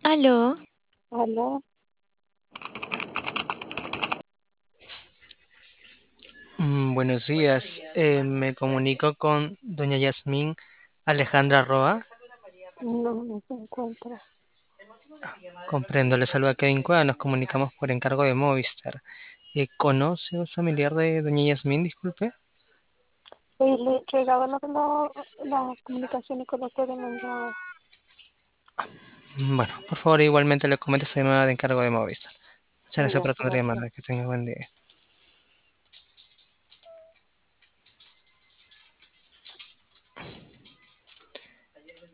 Aló, Aló, buenos días. Me comunico con doña Yasmín Alejandra Roa. no se encuentra. Comprendo, le saluda Kevin Cueva. Nos comunicamos por encargo de Movistar. ¿Conoce un familiar de doña Yasmín? Disculpe. Le he entregado las comunicaciones con usted en la llamada. Bueno, por favor, igualmente le comento esta llamada de encargo de Movistar. Muchas gracias Ya, por atender la gracias. llamada. Que tenga buen día.